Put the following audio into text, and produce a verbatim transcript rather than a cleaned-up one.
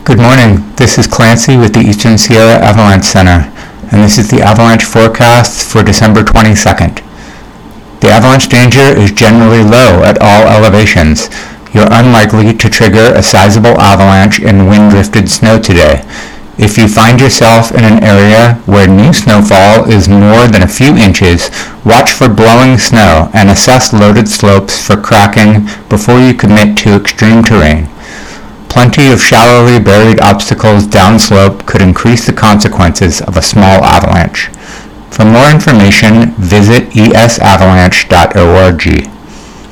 Good morning, this is Clancy with the Eastern Sierra Avalanche Center, and this is the avalanche forecast for December twenty-second. The avalanche danger is generally low at all elevations. You're unlikely to trigger a sizable avalanche in wind-drifted snow today. If you find yourself in an area where new snowfall is more than a few inches, watch for blowing snow and assess loaded slopes for cracking before you commit to extreme terrain. Plenty of shallowly buried obstacles downslope could increase the consequences of a small avalanche. For more information, visit e s avalanche dot org.